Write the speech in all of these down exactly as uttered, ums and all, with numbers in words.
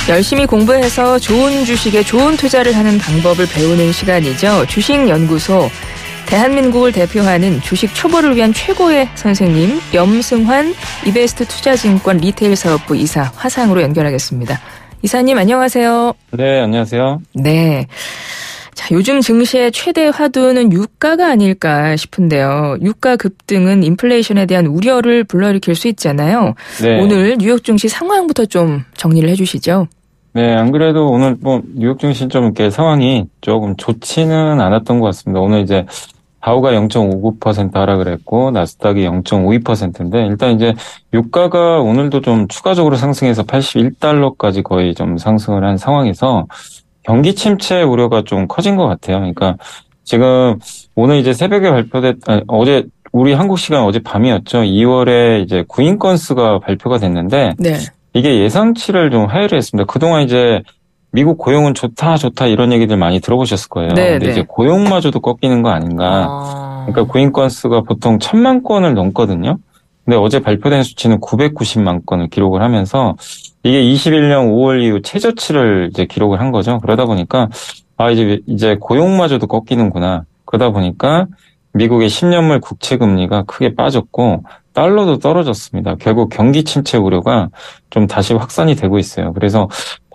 열심히 공부해서 좋은 주식에 좋은 투자를 하는 방법을 배우는 시간이죠. 주식연구소. 대한민국을 대표하는 주식 초보를 위한 최고의 선생님 염승환 이베스트 투자증권 리테일 사업부 이사 화상으로 연결하겠습니다. 이사님 안녕하세요. 네, 안녕하세요. 네. 자, 요즘 증시의 최대 화두는 유가가 아닐까 싶은데요. 유가 급등은 인플레이션에 대한 우려를 불러일으킬 수 있잖아요. 네. 오늘 뉴욕 증시 상황부터 좀 정리를 해 주시죠. 네, 안 그래도 오늘 뭐 뉴욕 증시 좀 이렇게 상황이 조금 좋지는 않았던 것 같습니다. 오늘 이제 다우가 영 점 오구 퍼센트 하락을 했고 나스닥이 영 점 오이 퍼센트인데 일단 이제 유가가 오늘도 좀 추가적으로 상승해서 팔십일 달러까지 거의 좀 상승을 한 상황에서 경기 침체 우려가 좀 커진 것 같아요. 그러니까 지금 오늘 이제 새벽에 발표됐, 아니, 어제 우리 한국 시간 어제 밤이었죠. 이월에 이제 구인 건수가 발표가 됐는데 네. 이게 예상치를 좀 하회를 했습니다. 그동안 이제 미국 고용은 좋다 좋다 이런 얘기들 많이 들어보셨을 거예요. 네, 근데 네. 이제 고용마저도 꺾이는 거 아닌가. 아... 그러니까 구인 건수가 보통 천만 건을 넘거든요. 근데 어제 발표된 수치는 구백구십만 건을 기록을 하면서 이게 이십일 년 오월 이후 최저치를 이제 기록을 한 거죠. 그러다 보니까 아 이제 이제 고용마저도 꺾이는구나. 그러다 보니까 미국의 십 년물 국채 금리가 크게 빠졌고 달러도 떨어졌습니다. 결국 경기 침체 우려가 좀 다시 확산이 되고 있어요. 그래서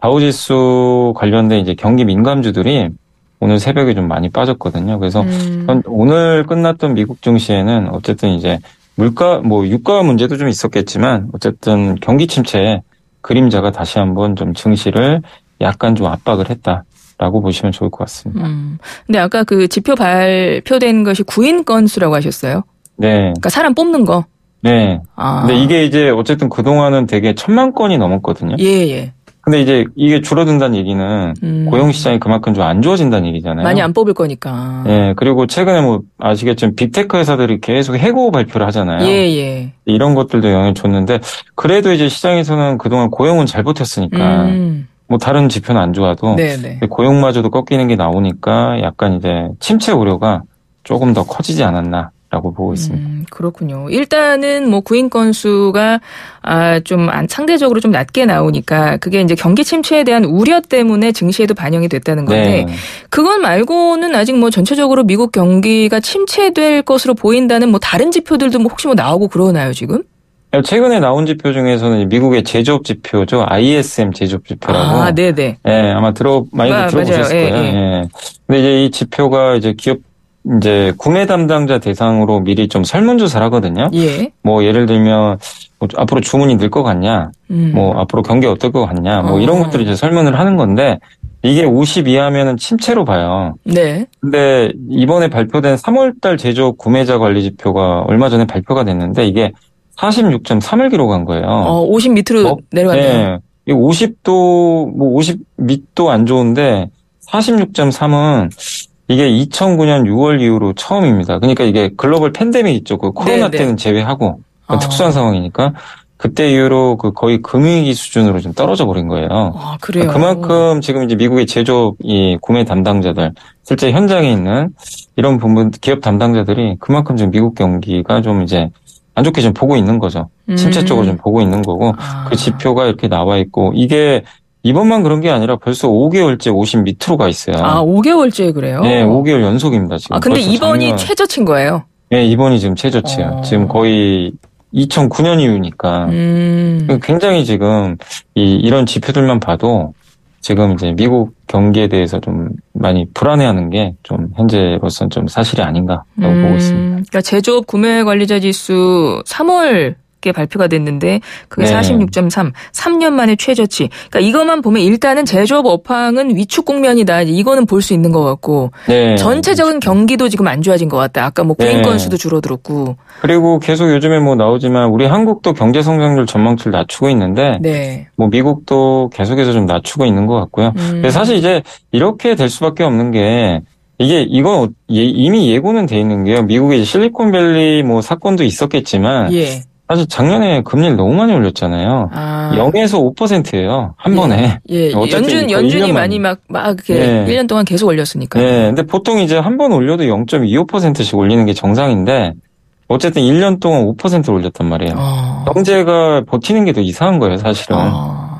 다우지수 관련된 이제 경기 민감주들이 오늘 새벽에 좀 많이 빠졌거든요. 그래서 음. 오늘 끝났던 미국 증시에는 어쨌든 이제 물가, 뭐 유가 문제도 좀 있었겠지만 어쨌든 경기 침체에 그림자가 다시 한번 좀 증시를 약간 좀 압박을 했다라고 보시면 좋을 것 같습니다. 음. 근데 아까 그 지표 발표된 것이 구인 건수라고 하셨어요? 네. 그러니까 사람 뽑는 거. 네. 아. 근데 이게 이제 어쨌든 그동안은 되게 천만 건이 넘었거든요. 예, 예. 근데 이제 이게 줄어든다는 얘기는 음. 고용시장이 그만큼 좀 안 좋아진다는 얘기잖아요. 많이 안 뽑을 거니까. 예. 그리고 최근에 뭐 아시겠지만 빅테크 회사들이 계속 해고 발표를 하잖아요. 예, 예. 이런 것들도 영향을 줬는데 그래도 이제 시장에서는 그동안 고용은 잘 버텼으니까 음. 뭐 다른 지표는 안 좋아도 네네. 고용마저도 꺾이는 게 나오니까 약간 이제 침체 우려가 조금 더 커지지 않았나. 라고 보고 있습니다. 음, 그렇군요. 일단은 뭐 구인 건수가 아, 좀 상대적으로 좀 낮게 나오니까 그게 이제 경기 침체에 대한 우려 때문에 증시에도 반영이 됐다는 건데 네. 그건 말고는 아직 뭐 전체적으로 미국 경기가 침체될 것으로 보인다는 뭐 다른 지표들도 뭐 혹시 뭐 나오고 그러나요 지금? 최근에 나온 지표 중에서는 미국의 제조업 지표죠. 아이에스엠 제조업 지표라고. 아, 네네. 예, 아마 들어, 많이들 아, 들어보셨을 맞아요. 거예요. 예, 예. 예. 근데 이제 이 지표가 이제 기업 이제 구매 담당자 대상으로 미리 좀 설문조사를 하거든요. 예. 뭐 예를 들면 뭐 앞으로 주문이 늘 것 같냐, 음. 뭐 앞으로 경기 어떨 것 같냐, 뭐 어. 이런 것들을 이제 설문을 하는 건데 이게 오십 이하면은 침체로 봐요. 네. 근데 이번에 발표된 삼월달 제조업 구매자 관리 지표가 얼마 전에 발표가 됐는데 이게 사십육 점 삼을 기록한 거예요. 어, 오십 밑으로 어? 내려갔네요. 네. 오십도 뭐 오십 밑도 안 좋은데 사십육 점 삼은 이게 이천구 년 유월 이후로 처음입니다. 그러니까 이게 글로벌 팬데믹 있죠. 그 코로나 네네. 때는 제외하고 아. 특수한 상황이니까 그때 이후로 그 거의 금위기 수준으로 좀 떨어져 버린 거예요. 아, 그래요? 그러니까 그만큼 지금 이제 미국의 제조업 이 구매 담당자들 실제 현장에 있는 이런 부분 기업 담당자들이 그만큼 지금 미국 경기가 좀 이제 안 좋게 좀 보고 있는 거죠. 침체 쪽으로 좀 보고 있는 거고 아. 그 지표가 이렇게 나와 있고 이게 이번만 그런 게 아니라 벌써 오 개월째 오십 밑으로 가 있어요. 아, 오 개월째 그래요? 네, 오 개월 연속입니다, 지금. 아, 근데 이번이 작년... 최저치인 거예요? 네, 이번이 지금 최저치예요. 어... 지금 거의 이천구 년 이후니까. 음... 굉장히 지금 이, 이런 지표들만 봐도 지금 이제 미국 경기에 대해서 좀 많이 불안해하는 게 좀 현재로서는 좀 사실이 아닌가라고 음... 보고 있습니다. 그러니까 제조업 구매 관리자 지수 삼월 게 발표가 됐는데 그게 네. 사십육 점 삼, 삼 년 만에 최저치. 그러니까 이것만 보면 일단은 제조업 업황은 위축 국면이다. 이거는 볼 수 있는 것 같고 네. 전체적인 경기도 지금 안 좋아진 것 같다. 아까 뭐 구인 네. 건수도 줄어들었고. 그리고 계속 요즘에 뭐 나오지만 우리 한국도 경제 성장률 전망치를 낮추고 있는데 네. 뭐 미국도 계속해서 좀 낮추고 있는 것 같고요. 음. 근데 사실 이제 이렇게 될 수밖에 없는 게 이게 이건 이미 예고는 돼 있는 게요. 미국의 실리콘밸리 뭐 사건도 있었겠지만. 예. 사실 작년에 금리를 너무 많이 올렸잖아요. 아. 영에서 오 퍼센트예요. 한 예. 번에. 예. 연준, 연준이 많이 막, 막, 이렇게 예. 일 년 동안 계속 올렸으니까. 네. 근데 보통 이제 한 번 올려도 영 점 이오 퍼센트씩 올리는 게 정상인데, 어쨌든 일 년 동안 오 퍼센트 올렸단 말이에요. 어. 경제가 버티는 게 더 이상한 거예요, 사실은. 어.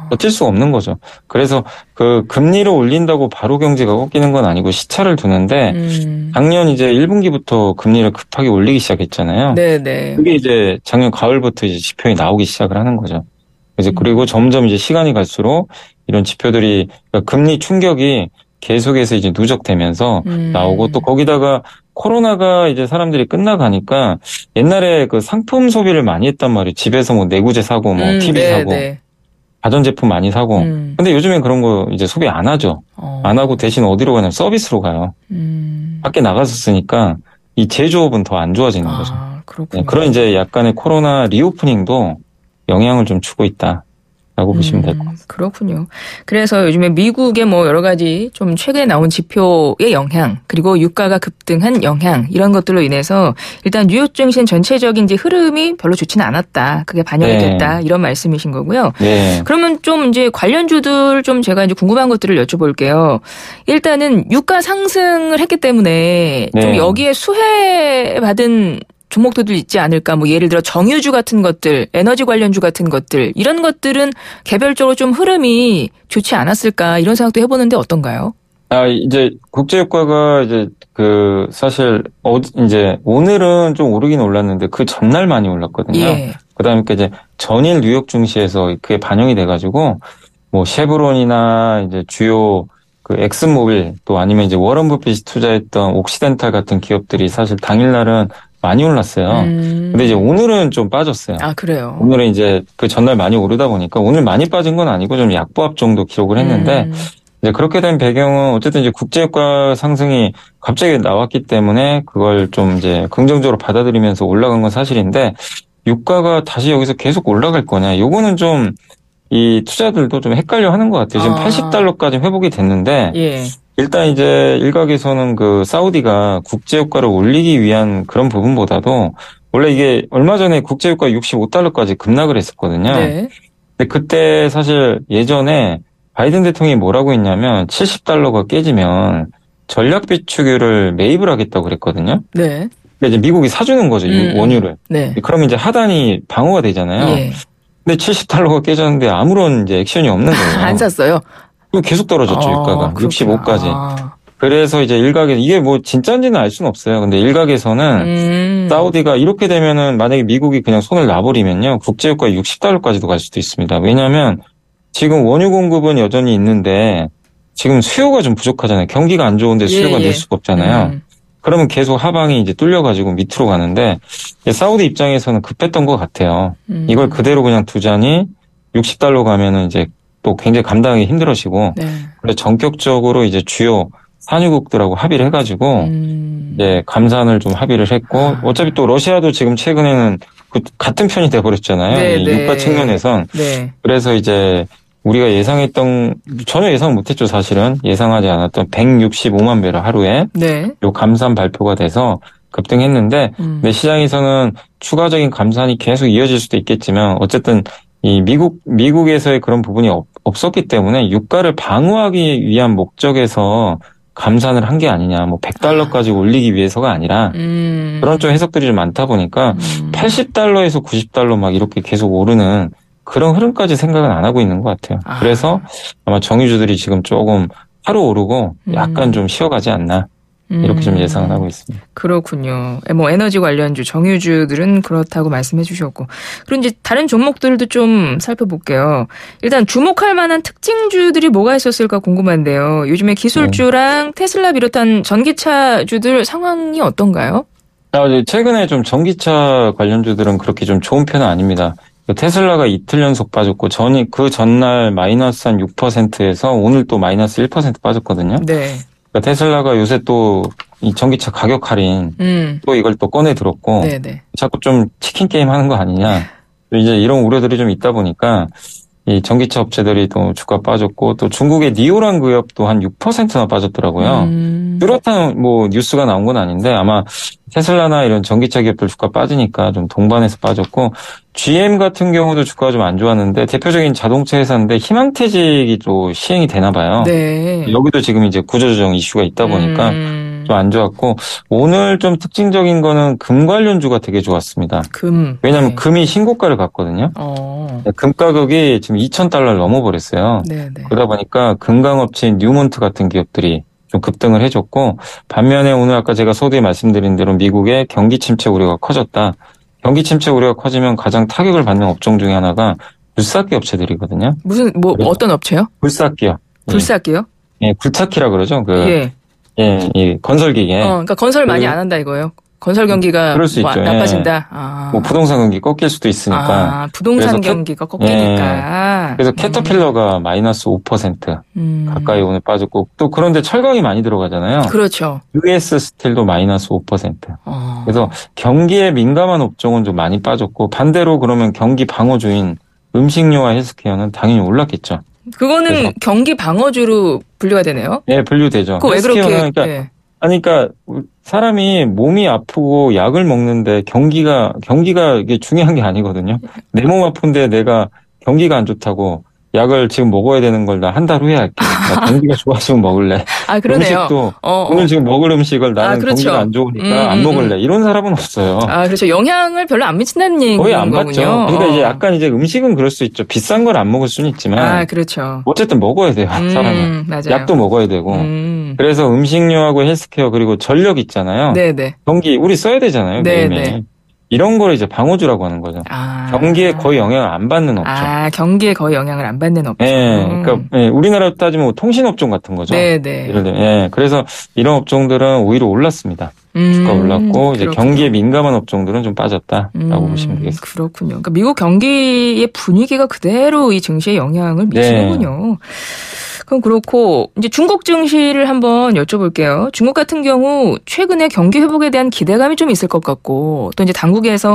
버틸 수가 없는 거죠. 그래서 그 금리를 올린다고 바로 경제가 꺾이는 건 아니고 시차를 두는데 음. 작년 이제 일 분기부터 금리를 급하게 올리기 시작했잖아요. 네네. 그게 이제 작년 가을부터 이제 지표에 나오기 시작을 하는 거죠. 이제 그리고 점점 이제 시간이 갈수록 이런 지표들이 그러니까 금리 충격이 계속해서 이제 누적되면서 음. 나오고 또 거기다가 코로나가 이제 사람들이 끝나가니까 옛날에 그 상품 소비를 많이 했단 말이에요. 집에서 뭐 내구재 사고 뭐 음, 티비 네, 사고 네. 가전제품 많이 사고 음. 근데 요즘엔 그런 거 이제 소비 안 하죠. 어. 안 하고 대신 어디로 가냐면 서비스로 가요. 음. 밖에 나가서 쓰니까 이 제조업은 더 안 좋아지는 아, 거죠. 그렇군요. 네, 그런 이제 약간의 코로나 리오프닝도 영향을 좀 주고 있다. 라고 보시면 될 것 같습니다. 음, 그렇군요. 그래서 요즘에 미국의 뭐 여러 가지 좀 최근에 나온 지표의 영향, 그리고 유가가 급등한 영향, 이런 것들로 인해서 일단 뉴욕 증시는 전체적인 이제 흐름이 별로 좋지는 않았다. 그게 반영이 네. 됐다. 이런 말씀이신 거고요. 네. 그러면 좀 이제 관련주들 좀 제가 이제 궁금한 것들을 여쭤볼게요. 일단은 유가 상승을 했기 때문에 네. 좀 여기에 수혜받은 종목들도 있지 않을까. 뭐 예를 들어 정유주 같은 것들, 에너지 관련주 같은 것들, 이런 것들은 개별적으로 좀 흐름이 좋지 않았을까 이런 생각도 해보는데 어떤가요? 아 이제 국제유가가 이제 그 사실 어 이제 오늘은 좀 오르긴 올랐는데 그 전날 많이 올랐거든요. 예. 그다음에 이제 전일 뉴욕 증시에서 그게 반영이 돼가지고 뭐 쉐브론이나 이제 주요 그 엑슨모빌 또 아니면 이제 워런 버핏이 투자했던 옥시덴탈 같은 기업들이 사실 당일날은 많이 올랐어요. 음. 근데 이제 오늘은 좀 빠졌어요. 아, 그래요? 오늘은 이제 그 전날 많이 오르다 보니까 오늘 많이 빠진 건 아니고 좀 약보합 정도 기록을 했는데 음. 이제 그렇게 된 배경은 어쨌든 이제 국제유가 상승이 갑자기 나왔기 때문에 그걸 좀 이제 긍정적으로 받아들이면서 올라간 건 사실인데 유가가 다시 여기서 계속 올라갈 거냐. 요거는 좀 이 투자들도 좀 헷갈려 하는 것 같아요. 지금 아. 팔십 달러까지 회복이 됐는데 예. 일단 이제 일각에서는 그 사우디가 국제유가를 올리기 위한 그런 부분보다도 원래 이게 얼마 전에 국제유가 육십오 달러까지 급락을 했었거든요. 네. 근데 그때 사실 예전에 바이든 대통령이 뭐라고 했냐면 칠십 달러가 깨지면 전략 비축유를 매입을 하겠다고 그랬거든요. 네. 근데 이제 미국이 사주는 거죠, 음, 원유를. 네. 그러면 이제 하단이 방어가 되잖아요. 예. 근데 칠십 달러가 깨졌는데 아무런 이제 액션이 없는 거예요. 안 샀어요? 계속 떨어졌죠, 아, 유가가. 그렇구나. 육십오까지. 아. 그래서 이제 일각에 이게 뭐 진짜인지는 알 수는 없어요. 근데 일각에서는 음. 사우디가 이렇게 되면은 만약에 미국이 그냥 손을 놔버리면요. 국제유가 육십 달러까지도 갈 수도 있습니다. 왜냐하면 지금 원유 공급은 여전히 있는데 지금 수요가 좀 부족하잖아요. 경기가 안 좋은데 수요가 예, 예. 낼 수가 없잖아요. 음. 그러면 계속 하방이 이제 뚫려가지고 밑으로 가는데 사우디 입장에서는 급했던 것 같아요. 음. 이걸 그대로 그냥 두자니 육십 달러 가면은 이제 또 굉장히 감당하기 힘들어지고 네. 그래서 전격적으로 이제 주요 산유국들하고 합의를 해가지고 음. 이제 감산을 좀 합의를 했고 아. 어차피 또 러시아도 지금 최근에는 그 같은 편이 돼버렸잖아요. 네, 이 네. 유가 측면에선 네. 그래서 이제 우리가 예상했던 전혀 예상 못했죠. 사실은 예상하지 않았던 백육십오만 배럴 하루에 네. 요 감산 발표가 돼서 급등했는데 음. 내 시장에서는 추가적인 감산이 계속 이어질 수도 있겠지만 어쨌든 이 미국 미국에서의 그런 부분이 없, 없었기 때문에 유가를 방어하기 위한 목적에서 감산을 한 게 아니냐, 뭐 백 달러까지 올리기 위해서가 아니라 음. 그런 좀 해석들이 좀 많다 보니까 음. 팔십 달러에서 구십 달러 막 이렇게 계속 오르는 그런 흐름까지 생각은 안 하고 있는 것 같아요. 아. 그래서 아마 정유주들이 지금 조금 하루 오르고 약간 음. 좀 쉬어가지 않나. 이렇게 좀 예상을 하고 있습니다. 그렇군요. 뭐 에너지 관련주, 정유주들은 그렇다고 말씀해 주셨고. 그리고 이제 다른 종목들도 좀 살펴볼게요. 일단 주목할 만한 특징주들이 뭐가 있었을까 궁금한데요. 요즘에 기술주랑 네. 테슬라 비롯한 전기차주들 상황이 어떤가요? 아, 최근에 좀 전기차 관련주들은 그렇게 좀 좋은 편은 아닙니다. 테슬라가 이틀 연속 빠졌고 전이 그 전날 마이너스 한 육 퍼센트에서 오늘 또 마이너스 일 퍼센트 빠졌거든요. 네. 그러니까 테슬라가 요새 또 이 전기차 가격 할인 음. 또 이걸 또 꺼내 들었고 네네. 자꾸 좀 치킨 게임 하는 거 아니냐 이제 이런 우려들이 좀 있다 보니까 이 전기차 업체들이 또 주가 빠졌고 또 중국의 니오란 기업도 한 육 퍼센트나 빠졌더라고요. 음. 뚜렷한 뭐 뉴스가 나온 건 아닌데 아마 테슬라나 이런 전기차 기업들 주가 빠지니까 좀 동반해서 빠졌고 지엠 같은 경우도 주가가 좀 안 좋았는데 대표적인 자동차 회사인데 희망퇴직이 또 시행이 되나 봐요. 네. 여기도 지금 이제 구조조정 이슈가 있다 보니까 음. 좀 안 좋았고 오늘 좀 특징적인 거는 금 관련주가 되게 좋았습니다. 금. 왜냐하면 네. 금이 신고가를 갔거든요. 어. 금 가격이 지금 이천 달러를 넘어버렸어요. 네네. 그러다 보니까 금강업체인 뉴몬트 같은 기업들이 좀 급등을 해줬고 반면에 오늘 아까 제가 서두에 말씀드린 대로 미국의 경기 침체 우려가 커졌다. 경기 침체 우려가 커지면 가장 타격을 받는 업종 중에 하나가 굴삭기 업체들이거든요. 무슨 뭐 어떤 업체요? 굴삭기요. 굴삭기요? 예, 예 굴착기라 그러죠. 그 예. 예, 이 건설기계. 어, 그러니까 건설 많이 안 한다 이거예요. 건설 경기가 그럴 수 뭐 있죠. 나빠진다. 예. 아. 뭐 부동산 경기 꺾일 수도 있으니까. 아, 부동산 그래서 경기가 꺾이니까. 예. 그래서 캐터필러가 음. 마이너스 오 퍼센트 음. 가까이 오늘 빠졌고 또 그런데 철강이 많이 들어가잖아요. 그렇죠. 유에스 스틸도 마이너스 오 퍼센트. 어. 그래서 경기에 민감한 업종은 좀 많이 빠졌고 반대로 그러면 경기 방어주인 음식료와 헬스케어는 당연히 올랐겠죠. 그거는 그래서. 경기 방어주로 분류가 되네요. 네, 분류되죠. 그 왜 그렇게? 그러니까 네. 아니, 그러니까 사람이 몸이 아프고 약을 먹는데 경기가 경기가 이게 중요한 게 아니거든요. 내 몸 아픈데 내가 경기가 안 좋다고 약을 지금 먹어야 되는 걸 나 한 달 후에 할게. 나 경기가 좋아지면 먹을래. 아, 그러네요. 음식도 어, 오늘 어. 지금 먹을 음식을 나는 아, 그렇죠. 경기가 안 좋으니까 음, 안 음, 먹을래. 음. 이런 사람은 없어요. 아, 그렇죠. 영향을 별로 안 미친다는 얘기인 거의 안 거군요. 받죠. 그러니까 어. 이제 약간 이제 음식은 그럴 수 있죠. 비싼 걸 안 먹을 수는 있지만. 아, 그렇죠. 어쨌든 먹어야 돼요. 음, 사람은. 맞아요. 약도 먹어야 되고. 음. 그래서 음식료하고 헬스케어 그리고 전력 있잖아요. 네네. 경기 우리 써야 되잖아요. 네네. 매일매일. 이런 거를 이제 방어주라고 하는 거죠. 아. 경기에 거의 영향을 안 받는 업종. 아, 경기에 거의 영향을 안 받는 업종. 예, 그러니까 예, 우리나라로 따지면 뭐 통신업종 같은 거죠. 네네. 예를 들면, 예, 그래서 이런 업종들은 오히려 올랐습니다. 음, 주가 올랐고 이제 그렇군요. 경기에 민감한 업종들은 좀 빠졌다라고 음, 보시면 되겠습니다. 그렇군요. 그러니까 미국 경기의 분위기가 그대로 이 증시에 영향을 미치는군요. 네. 그럼 그렇고 이제 중국 증시를 한번 여쭤볼게요. 중국 같은 경우 최근에 경기 회복에 대한 기대감이 좀 있을 것 같고 또 이제 당국에서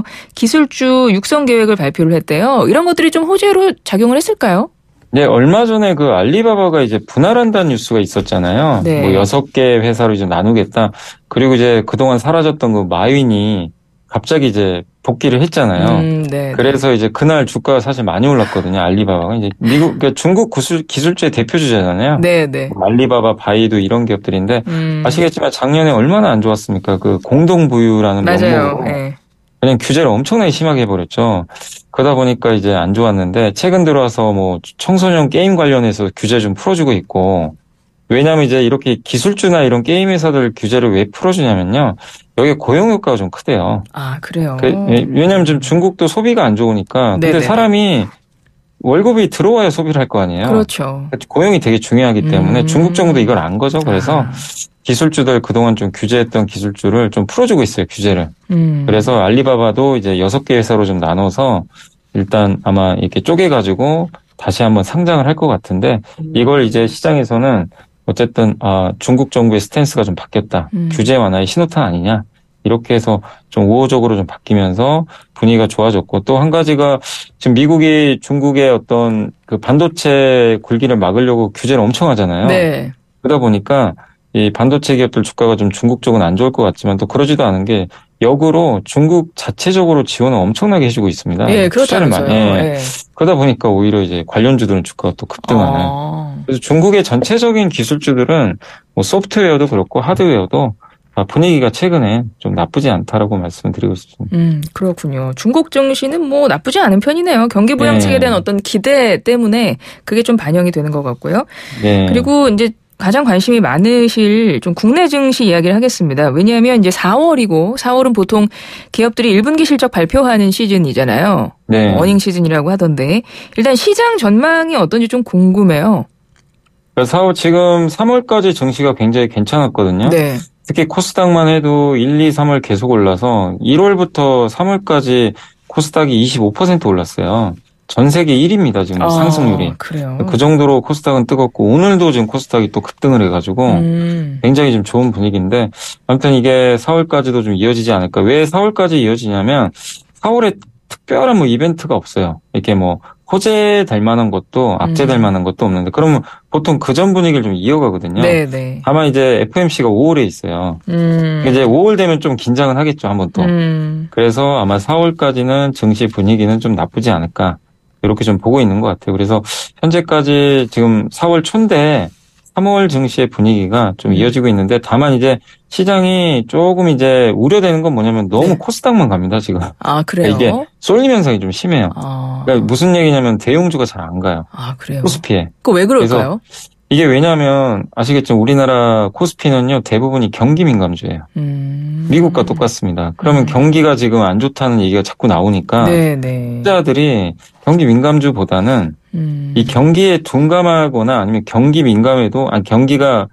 기술주 육성 계획을 발표를 했대요. 이런 것들이 좀 호재로 작용을 했을까요? 네, 얼마 전에 그 알리바바가 이제 분할한다는 뉴스가 있었잖아요. 네. 뭐 여섯 개 회사로 이제 나누겠다. 그리고 이제 그동안 사라졌던 그 마윈이 갑자기 이제 복귀를 했잖아요. 음, 네. 그래서 이제 그날 주가가 사실 많이 올랐거든요. 알리바바가 이제 미국 그러니까 중국 기술 기술주의 대표주잖아요. 네, 네. 알리바바, 바이두 이런 기업들인데 음. 아시겠지만 작년에 얼마나 안 좋았습니까? 그 공동 부유라는 맞아요. 명목으로 네. 그냥 규제를 엄청나게 심하게 해버렸죠. 그러다 보니까 이제 안 좋았는데 최근 들어와서 뭐 청소년 게임 관련해서 규제 좀 풀어주고 있고 왜냐하면 이제 이렇게 기술주나 이런 게임 회사들 규제를 왜 풀어주냐면요. 여기 고용 효과가 좀 크대요. 아, 그래요? 그, 왜냐하면 지금 중국도 소비가 안 좋으니까. 근데 네네. 사람이 월급이 들어와야 소비를 할 거 아니에요. 그렇죠. 고용이 되게 중요하기 때문에 음. 중국 정부도 이걸 안 거죠. 그래서 아. 기술주들 그동안 좀 규제했던 기술주를 좀 풀어주고 있어요. 규제를. 음. 그래서 알리바바도 이제 여섯 개 회사로 좀 나눠서 일단 아마 이렇게 쪼개가지고 다시 한번 상장을 할 것 같은데 이걸 이제 시장에서는 어쨌든 아, 중국 정부의 스탠스가 좀 바뀌었다. 음. 규제 완화의 신호탄 아니냐. 이렇게 해서 좀 우호적으로 좀 바뀌면서 분위기가 좋아졌고 또 한 가지가 지금 미국이 중국의 어떤 그 반도체 굴기를 막으려고 규제를 엄청 하잖아요. 네. 그러다 보니까 이 반도체 기업들 주가가 좀 중국 쪽은 안 좋을 것 같지만 또 그러지도 않은 게 역으로 중국 자체적으로 지원을 엄청나게 해주고 있습니다. 예, 투자를 그렇다면서요. 많이. 예. 예. 그러다 보니까 오히려 이제 관련주들은 주가가 또 급등하는. 아. 그래서 중국의 전체적인 기술주들은 뭐 소프트웨어도 그렇고 하드웨어도 분위기가 최근에 좀 나쁘지 않다라고 말씀을 드리고 싶습니다. 음, 그렇군요. 중국 증시는 뭐 나쁘지 않은 편이네요. 경기 부양책에 네. 대한 어떤 기대 때문에 그게 좀 반영이 되는 것 같고요. 네. 그리고 이제 가장 관심이 많으실 좀 국내 증시 이야기를 하겠습니다. 왜냐하면 이제 사월이고 사월은 보통 기업들이 일 분기 실적 발표하는 시즌이잖아요. 네. 어닝 시즌이라고 하던데 일단 시장 전망이 어떤지 좀 궁금해요. 사월 지금 삼월까지 증시가 굉장히 괜찮았거든요. 네. 특히 코스닥만 해도 일, 이, 삼월 계속 올라서 일월부터 삼월까지 코스닥이 이십오 퍼센트 올랐어요. 전 세계 일 위입니다, 지금 아, 상승률이. 그래요. 그 정도로 코스닥은 뜨겁고 오늘도 지금 코스닥이 또 급등을 해가지고 음. 굉장히 좀 좋은 분위기인데 아무튼 이게 사월까지도 좀 이어지지 않을까. 왜 사월까지 이어지냐면 사월에 특별한 뭐 이벤트가 없어요. 이렇게 뭐 호재될 만한 것도 악재될 음. 만한 것도 없는데 그러면 보통 그전 분위기를 좀 이어가거든요. 네네. 다만 이제 에프오엠씨가 오월에 있어요. 음. 이제 오월 되면 좀 긴장은 하겠죠, 한번 또. 음. 그래서 아마 사월까지는 증시 분위기는 좀 나쁘지 않을까. 이렇게 좀 보고 있는 것 같아요. 그래서 현재까지 지금 사월 초인데 삼월 증시의 분위기가 좀 이어지고 있는데 다만 이제 시장이 조금 이제 우려되는 건 뭐냐면 너무 네. 코스닥만 갑니다, 지금. 아, 그래요? 그러니까 이게 쏠림 현상이 좀 심해요. 아. 그러니까 무슨 얘기냐면 대형주가 잘 안 가요. 아, 그래요? 코스피에. 그거 왜 그럴까요? 이게 왜냐하면 아시겠지만 우리나라 코스피는요 대부분이 경기 민감주예요. 음. 미국과 똑같습니다. 그러면 음. 경기가 지금 안 좋다는 얘기가 자꾸 나오니까 투자자들이 경기 민감주보다는 음. 이 경기에 둔감하거나 아니면 경기 민감해도 아니 경기가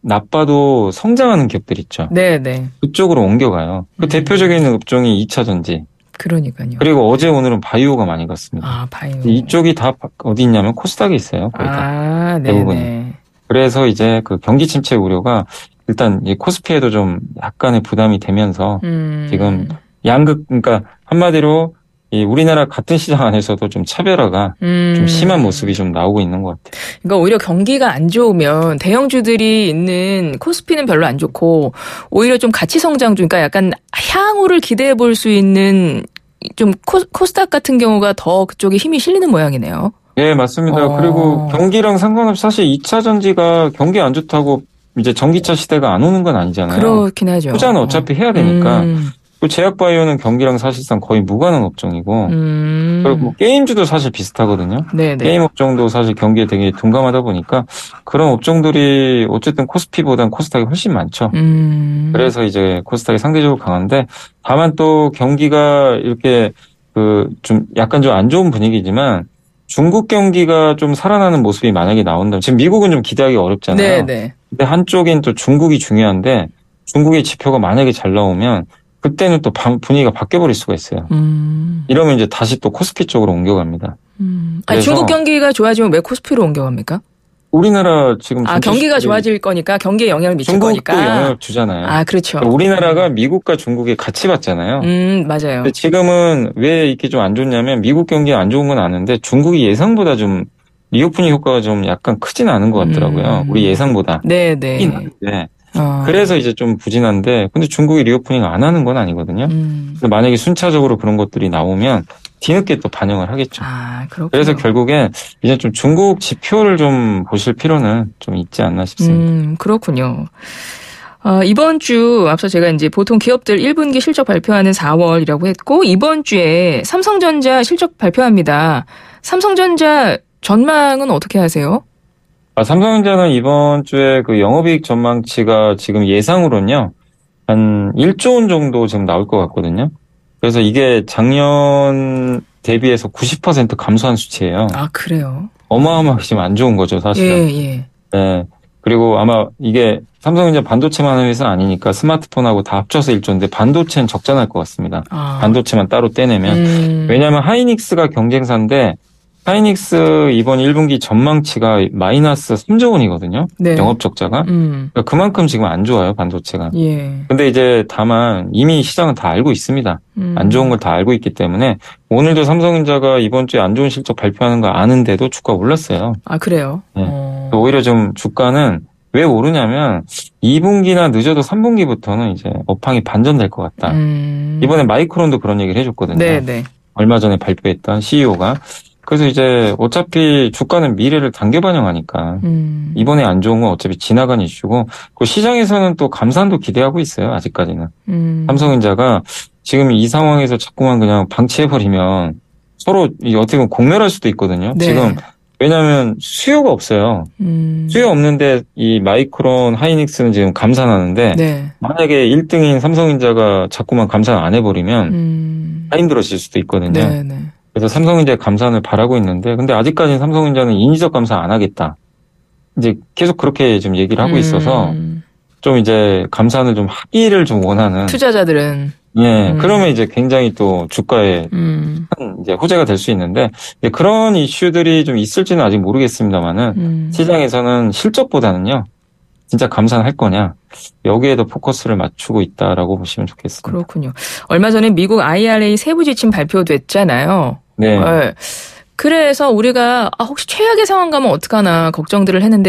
나빠도 성장하는 기업들 있죠. 네네. 그쪽으로 옮겨가요. 그 음. 대표적인 업종이 이차 전지. 그러니까요. 그리고 어제 오늘은 바이오가 많이 갔습니다. 아, 바이오. 이쪽이 다 어디 있냐면 코스닥에 있어요. 거의 다. 아, 대부분이. 네네. 그래서 이제 그 경기 침체 우려가 일단 이 코스피에도 좀 약간의 부담이 되면서 음. 지금 양극 그러니까 한마디로 이 우리나라 같은 시장 안에서도 좀 차별화가 음. 좀 심한 모습이 좀 나오고 있는 것 같아요. 그러니까 오히려 경기가 안 좋으면 대형주들이 있는 코스피는 별로 안 좋고 오히려 좀 가치 성장주, 그러니까 약간 향후를 기대해 볼 수 있는 좀 코, 코스닥 같은 경우가 더 그쪽에 힘이 실리는 모양이네요. 네, 맞습니다. 어. 그리고 경기랑 상관없이 사실 이차 전지가 경기 안 좋다고 이제 전기차 시대가 안 오는 건 아니잖아요. 그렇긴 하죠. 투자는 어차피 해야 되니까. 음. 제약바이오는 경기랑 사실상 거의 무관한 업종이고 음. 그리고 뭐 게임주도 사실 비슷하거든요. 네네. 게임 업종도 사실 경기에 되게 둔감하다 보니까 그런 업종들이 어쨌든 코스피보다는 코스닥이 훨씬 많죠. 음. 그래서 이제 코스닥이 상대적으로 강한데 다만 또 경기가 이렇게 그 좀 약간 좀 안 좋은 분위기지만 중국 경기가 좀 살아나는 모습이 만약에 나온다면 지금 미국은 좀 기대하기 어렵잖아요. 네네. 근데 한쪽엔 또 중국이 중요한데 중국의 지표가 만약에 잘 나오면 그때는 또 분위기가 바뀌어버릴 수가 있어요. 음. 이러면 이제 다시 또 코스피 쪽으로 옮겨갑니다. 음. 아니, 중국 경기가 좋아지면 왜 코스피로 옮겨갑니까? 우리나라 지금 아 경기가 좋아질 거니까 경기에 영향을 미칠 중국도 거니까. 중국도 영향을 주잖아요. 아 그렇죠. 그러니까 우리나라가 미국과 중국에 같이 받잖아요. 음 맞아요. 근데 지금은 왜 이렇게 좀 안 좋냐면 미국 경기 안 좋은 건 아는데 중국이 예상보다 좀 리오프닝 효과가 좀 약간 크진 않은 것 같더라고요. 음. 우리 예상보다. 네네. 네. 어. 그래서 이제 좀 부진한데, 근데 중국이 리오프닝 안 하는 건 아니거든요. 음. 근데 만약에 순차적으로 그런 것들이 나오면 뒤늦게 또 반영을 하겠죠. 아, 그렇군요. 그래서 결국엔 이제 좀 중국 지표를 좀 보실 필요는 좀 있지 않나 싶습니다. 음, 그렇군요. 어, 이번 주 앞서 제가 이제 보통 기업들 일 분기 실적 발표하는 사월이라고 했고 이번 주에 삼성전자 실적 발표합니다. 삼성전자 전망은 어떻게 하세요? 아, 삼성전자는 이번 주에 그 영업이익 전망치가 지금 예상으로는요, 한 일조 원 정도 지금 나올 것 같거든요. 그래서 이게 작년 대비해서 구십 퍼센트 감소한 수치예요. 아, 그래요? 어마어마하게 지금 안 좋은 거죠, 사실은. 예, 예. 네. 그리고 아마 이게 삼성전자 반도체만 하는 회사 아니니까 스마트폰하고 다 합쳐서 일조인데 반도체는 적자날 것 같습니다. 아. 반도체만 따로 떼내면. 음. 왜냐하면 하이닉스가 경쟁사인데 하이닉스 이번 일 분기 전망치가 마이너스 삼조 원이거든요. 네. 영업 적자가. 음. 그러니까 그만큼 지금 안 좋아요, 반도체가. 예. 근데 이제 다만 이미 시장은 다 알고 있습니다. 음. 안 좋은 걸 다 알고 있기 때문에 오늘도 삼성전자가 이번 주에 안 좋은 실적 발표하는 거 아는데도 주가 올랐어요. 아, 그래요? 네. 어. 오히려 좀 주가는 왜 오르냐면 이 분기나 늦어도 삼 분기부터는 이제 업황이 반전될 것 같다. 음. 이번에 마이크론도 그런 얘기를 해줬거든요. 네네. 얼마 전에 발표했던 씨이오가. 그래서 이제 어차피 주가는 미래를 단계 반영하니까 음. 이번에 안 좋은 건 어차피 지나간 이슈고 그 시장에서는 또 감산도 기대하고 있어요. 아직까지는. 음. 삼성전자가 지금 이 상황에서 자꾸만 그냥 방치해버리면 서로 어떻게 보면 공멸할 수도 있거든요. 네. 지금 왜냐하면 수요가 없어요. 음. 수요 없는데 이 마이크론 하이닉스는 지금 감산하는데 네. 만약에 일 등인 삼성전자가 자꾸만 감산 안 해버리면 음. 다 힘들어질 수도 있거든요. 네, 네. 그래서 삼성전자의 감산을 바라고 있는데, 근데 아직까지는 삼성전자는 인위적 감산 안 하겠다. 이제 계속 그렇게 좀 얘기를 하고 있어서, 음. 좀 이제 감산을 좀 하기를 좀 원하는. 투자자들은. 예, 음. 그러면 이제 굉장히 또 주가에 음. 큰 이제 호재가 될 수 있는데, 그런 이슈들이 좀 있을지는 아직 모르겠습니다만은, 음. 시장에서는 실적보다는요, 진짜 감산할 거냐, 여기에도 포커스를 맞추고 있다라고 보시면 좋겠습니다. 그렇군요. 얼마 전에 미국 아이알에이 세부 지침 발표됐잖아요. 네. 네. 그래서 우리가 아, 혹시 최악의 상황 가면 어떡하나 걱정들을 했는데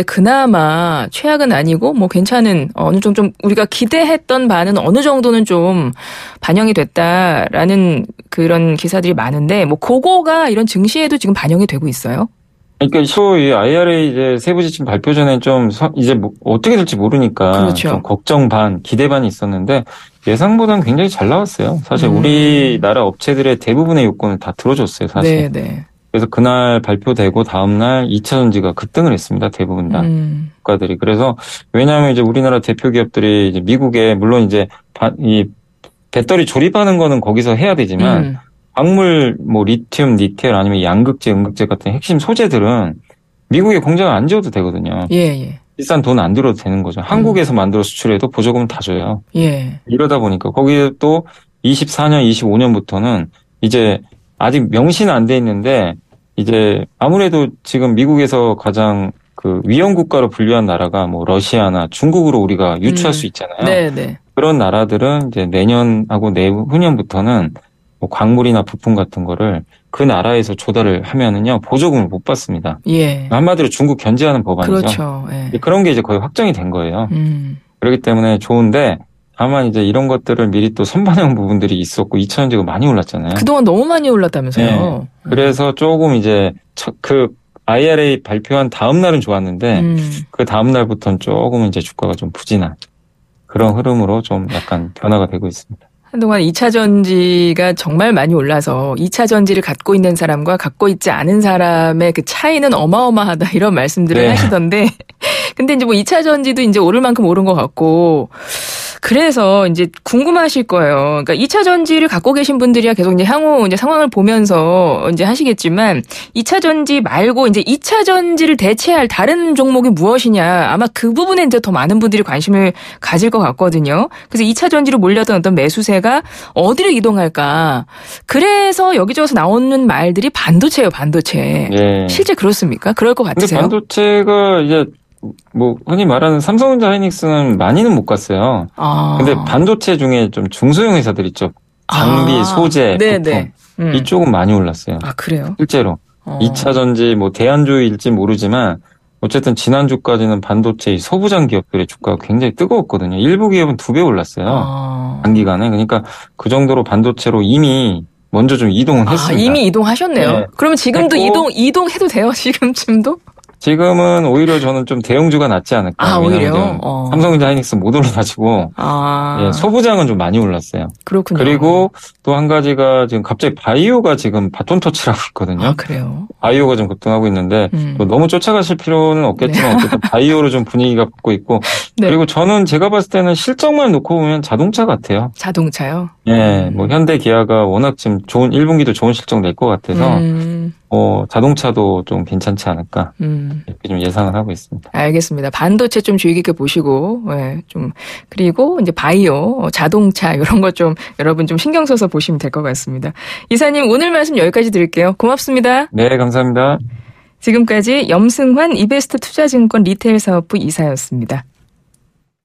그나마 최악은 아니고 뭐 괜찮은 어느 정도 좀 우리가 기대했던 바는 어느 정도는 좀 반영이 됐다라는 그런 기사들이 많은데 뭐 그거가 이런 증시에도 지금 반영이 되고 있어요? 그러니까 이 아이알에이 이제 세부 지침 발표 전에 좀 이제 뭐 어떻게 될지 모르니까 그렇죠. 좀 걱정 반, 기대 반이 있었는데 예상보다는 굉장히 잘 나왔어요. 사실 음. 우리나라 업체들의 대부분의 요건을 다 들어줬어요, 사실. 네, 네. 그래서 그날 발표되고 다음날 이 차 전지가 급등을 했습니다, 대부분 다 음. 국가들이. 그래서 왜냐하면 이제 우리나라 대표 기업들이 이제 미국에 물론 이제 이 배터리 조립하는 거는 거기서 해야 되지만. 음. 광물, 뭐, 리튬, 니켈, 아니면 양극재, 음극재 같은 핵심 소재들은 미국에 공장을 안 지어도 되거든요. 예, 예. 비싼 돈 안 들어도 되는 거죠. 음. 한국에서 만들어 수출해도 보조금 다 줘요. 예. 이러다 보니까 거기에 또 이십사 년, 이십오 년부터는 이제 아직 명시는 안 돼 있는데 이제 아무래도 지금 미국에서 가장 그 위험 국가로 분류한 나라가 뭐 러시아나 중국으로 우리가 유추할 음. 수 있잖아요. 네, 네. 그런 나라들은 이제 내년하고 내후년부터는 뭐 광물이나 부품 같은 거를 그 나라에서 조달을 하면은요 보조금을 못 받습니다. 예. 한마디로 중국 견제하는 법안이죠. 그렇죠. 예. 그런 게 이제 거의 확정이 된 거예요. 음. 그렇기 때문에 좋은데 다만 이제 이런 것들을 미리 또 선반영 부분들이 있었고 이 차 전지가 많이 올랐잖아요. 그동안 너무 많이 올랐다면서요. 네. 그래서 조금 이제 그 아이알에이 발표한 다음 날은 좋았는데 음. 그 다음 날부터는 조금 이제 주가가 좀 부진한 그런 흐름으로 좀 약간 변화가 되고 있습니다. 한동안 이 차 전지가 정말 많이 올라서 이 차 전지를 갖고 있는 사람과 갖고 있지 않은 사람의 그 차이는 어마어마하다 이런 말씀들을 네. 하시던데 근데 이제 뭐 이 차 전지도 이제 오를 만큼 오른 것 같고 그래서 이제 궁금하실 거예요. 그러니까 이 차 전지를 갖고 계신 분들이야 계속 이제 향후 이제 상황을 보면서 이제 하시겠지만 이 차 전지 말고 이제 이 차 전지를 대체할 다른 종목이 무엇이냐 아마 그 부분에 이제 더 많은 분들이 관심을 가질 것 같거든요. 그래서 이 차 전지로 몰렸던 어떤 매수세가 어디로 이동할까? 그래서 여기저기서 나오는 말들이 반도체예요, 반도체. 네. 실제 그렇습니까? 그럴 것 같으세요? 근데 반도체가 이제 뭐 흔히 말하는 삼성전자 하이닉스는 많이는 못 갔어요. 아. 근데 반도체 중에 좀 중소형 회사들 있죠. 장비, 아. 소재, 부품 음. 이쪽은 많이 올랐어요. 아 그래요? 실제로 어. 이 차 전지 뭐 대안주일지 모르지만 어쨌든 지난주까지는 반도체 소부장 기업들의 주가가 굉장히 뜨거웠거든요. 일부 기업은 두 배 올랐어요. 아. 단기간에. 그러니까 그 정도로 반도체로 이미 먼저 좀 이동을 했습니다. 아, 이미 이동하셨네요. 네. 그러면 지금도 했고, 이동 이동해도 돼요? 지금쯤도? 지금은 오히려 저는 좀 대형주가 낫지 않을까. 아, 오히려? 어. 삼성전자 하이닉스 못 올라가지고. 아. 예, 소부장은 좀 많이 올랐어요. 그렇군요. 그리고 또 한 가지가 지금 갑자기 바이오가 지금 바톤 터치를 하고 있거든요. 아, 그래요? 바이오가 좀 급등하고 있는데, 음. 또 너무 쫓아가실 필요는 없겠지만, 네. 어쨌든 바이오로 좀 분위기가 붙고 있고. 네. 그리고 저는 제가 봤을 때는 실적만 놓고 보면 자동차 같아요. 자동차요? 예, 음. 뭐 현대 기아가 워낙 지금 좋은, 일 분기도 좋은 실적 낼 것 같아서, 음. 어, 자동차도 좀 괜찮지 않을까. 음. 이렇게 좀 예상을 하고 있습니다. 알겠습니다. 반도체 좀 주의 깊게 보시고, 예, 좀, 그리고 이제 바이오, 자동차, 이런 것 좀 여러분 좀 신경 써서 보시면 될 것 같습니다. 이사님, 오늘 말씀 여기까지 드릴게요. 고맙습니다. 네, 감사합니다. 지금까지 염승환 이베스트 투자증권 리테일 사업부 이사였습니다.